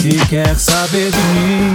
Se quer saber de mim,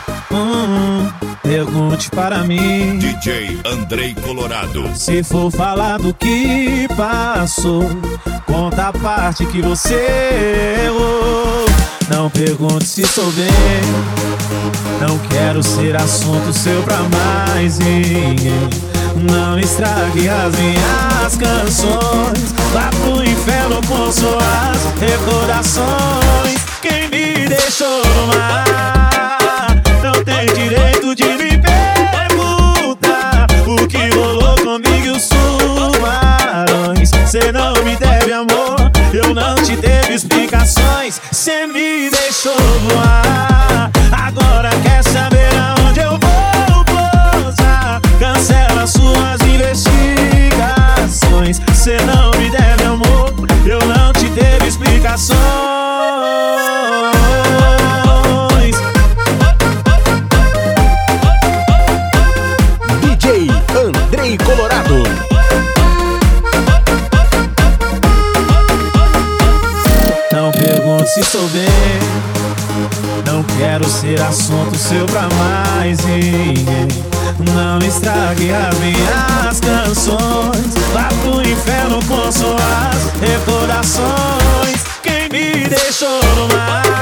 pergunte para mim. DJ Andrei Colorado. Se for falar do que passou, conta a parte que você errou. Não pergunte se sou bem, não quero ser assunto seu pra mais ninguém. Não estrague as minhas canções, vá pro inferno com suas recordações. Quem me deixou no mar não tem direito de me perguntar o que rolou comigo e os tubarões. Cê não me deve amor, eu não te devo explicações. Cê me deixou voar, agora quer saber aonde eu vou pousar. Cancela suas investigações. Cê não me deve amor, eu não te devo explicações. DJ Andrei Colorado. Não pergunte se sou bem, não quero ser assunto seu pra mais ninguém. Não estrague as minhas canções, vá pro inferno com suas recordações. Quem me deixou no mar